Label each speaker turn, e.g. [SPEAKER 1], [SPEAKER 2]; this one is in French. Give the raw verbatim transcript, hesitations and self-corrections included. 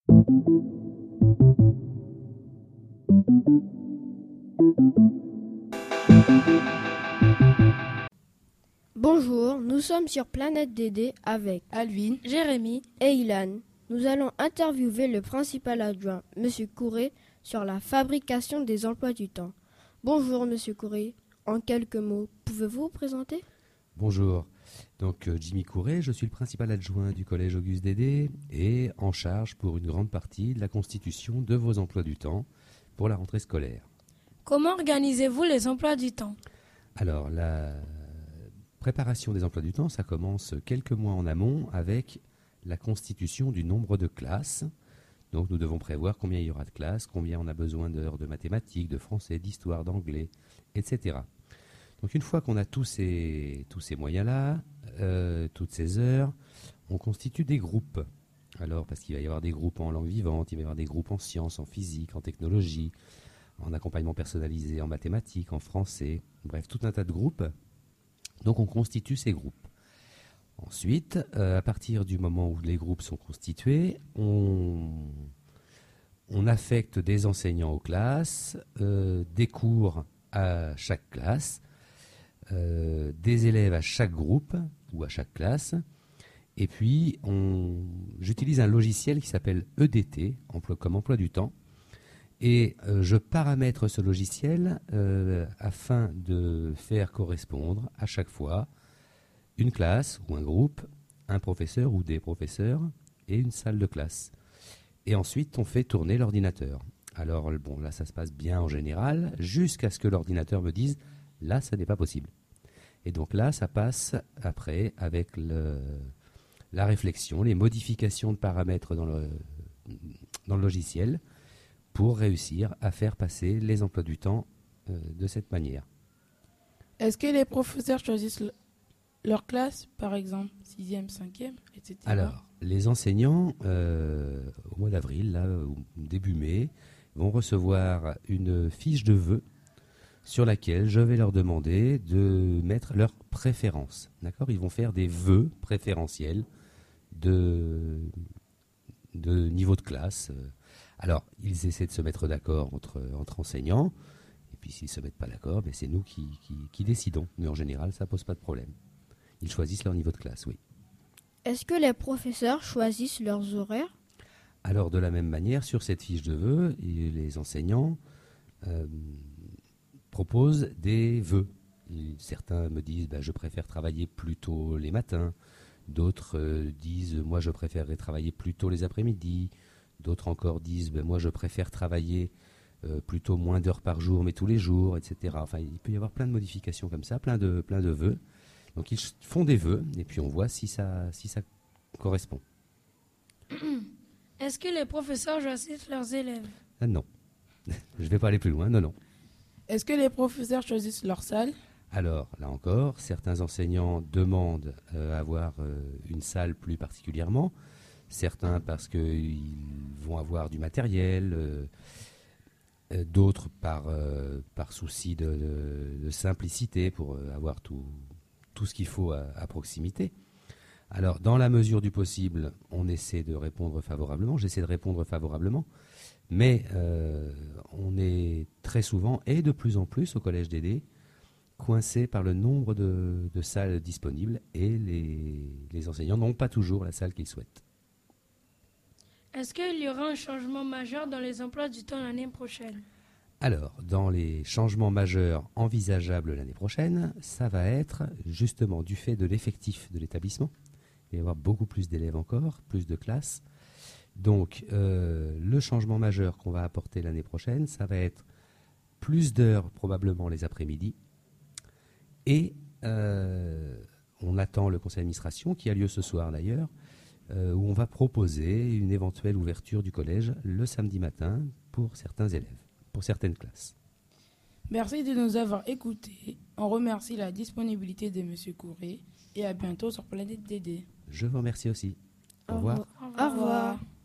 [SPEAKER 1] Bonjour, nous sommes sur Planète Dédé avec
[SPEAKER 2] Alvin,
[SPEAKER 3] Jérémy
[SPEAKER 1] et Ilan. Nous allons interviewer le principal adjoint, M. Couré, sur la fabrication des emplois du temps. Bonjour M. Couré, en quelques mots, pouvez-vous vous présenter ?
[SPEAKER 4] Bonjour, donc euh, Jimmy Couré, je suis le principal adjoint du collège Auguste Dédé et en charge pour une grande partie de la constitution de vos emplois du temps pour la rentrée scolaire.
[SPEAKER 3] Comment organisez-vous les emplois du temps ?
[SPEAKER 4] Alors, la préparation des emplois du temps, ça commence quelques mois en amont avec la constitution du nombre de classes. Donc nous devons prévoir combien il y aura de classes, combien on a besoin d'heures de mathématiques, de français, d'histoire, d'anglais, et cetera. Donc une fois qu'on a tous ces, tous ces moyens-là, euh, toutes ces heures, on constitue des groupes. Alors, parce qu'il va y avoir des groupes en langue vivante, il va y avoir des groupes en sciences, en physique, en technologie, en accompagnement personnalisé, en mathématiques, en français, bref, tout un tas de groupes. Donc on constitue ces groupes. Ensuite, euh, à partir du moment où les groupes sont constitués, on, on affecte des enseignants aux classes, euh, des cours à chaque classe, euh, des élèves à chaque groupe ou à chaque classe. Et puis, on, j'utilise un logiciel qui s'appelle E D T, emploi, comme emploi du temps. Et euh, je paramètre ce logiciel euh, afin de faire correspondre à chaque fois une classe ou un groupe, un professeur ou des professeurs et une salle de classe. Et ensuite, on fait tourner l'ordinateur. Alors, bon, là, ça se passe bien en général, jusqu'à ce que l'ordinateur me dise « là, ça n'est pas possible ». Et donc là, ça passe après avec le, la réflexion, les modifications de paramètres dans le, dans le logiciel pour réussir à faire passer les emplois du temps euh, de cette manière.
[SPEAKER 2] Est-ce que les professeurs choisissent le- leur classe, par exemple, sixième, cinquième, et cetera.
[SPEAKER 4] Alors, les enseignants, euh, au mois d'avril, là, au début mai, vont recevoir une fiche de vœux sur laquelle je vais leur demander de mettre leurs préférences. D'accord ? Ils vont faire des vœux préférentiels de, de niveau de classe. Alors, ils essaient de se mettre d'accord entre, entre enseignants, et puis s'ils ne se mettent pas d'accord, ben c'est nous qui, qui, qui décidons. Mais en général, ça ne pose pas de problème. Ils choisissent leur niveau de classe, oui.
[SPEAKER 1] Est-ce que les professeurs choisissent leurs horaires ?
[SPEAKER 4] Alors, de la même manière, sur cette fiche de vœux, les enseignants euh, proposent des vœux. Et certains me disent bah, « je préfère travailler plus tôt les matins ». D'autres euh, disent « moi, je préférerais travailler plus tôt les après-midi ». D'autres encore disent bah, « moi, je préfère travailler euh, plutôt moins d'heures par jour, mais tous les jours », et cetera. Enfin, il peut y avoir plein de modifications comme ça, plein de, plein de vœux. Donc, ils font des vœux, et puis on voit si ça, si ça correspond.
[SPEAKER 3] Est-ce que les professeurs choisissent leurs élèves ?
[SPEAKER 4] Ah, non. Je ne vais pas aller plus loin, non, non.
[SPEAKER 2] Est-ce que les professeurs choisissent leur salle ?
[SPEAKER 4] Alors, là encore, certains enseignants demandent euh, à avoir euh, une salle plus particulièrement. Certains parce qu'ils vont avoir du matériel, euh, euh, d'autres par, euh, par souci de, de, de simplicité pour euh, avoir tout, tout ce qu'il faut à, à proximité. Alors, dans la mesure du possible, on essaie de répondre favorablement. J'essaie de répondre favorablement. Mais euh, on est très souvent, et de plus en plus au Collège Dédé, coincé par le nombre de, de salles disponibles et les, les enseignants n'ont pas toujours la salle qu'ils souhaitent.
[SPEAKER 3] Est-ce qu'il y aura un changement majeur dans les emplois du temps l'année prochaine ?
[SPEAKER 4] Alors, dans les changements majeurs envisageables l'année prochaine, ça va être justement du fait de l'effectif de l'établissement. Il va y avoir beaucoup plus d'élèves encore, plus de classes. Donc, euh, le changement majeur qu'on va apporter l'année prochaine, ça va être plus d'heures probablement les après-midi. Et euh, on attend le conseil d'administration, qui a lieu ce soir d'ailleurs, euh, où on va proposer une éventuelle ouverture du collège le samedi matin pour certains élèves, pour certaines classes.
[SPEAKER 2] Merci de nous avoir écoutés. On remercie la disponibilité de M. Couré et à bientôt sur Planète Dédé.
[SPEAKER 4] Je vous remercie aussi. Au revoir.
[SPEAKER 3] Au revoir.
[SPEAKER 1] Au revoir.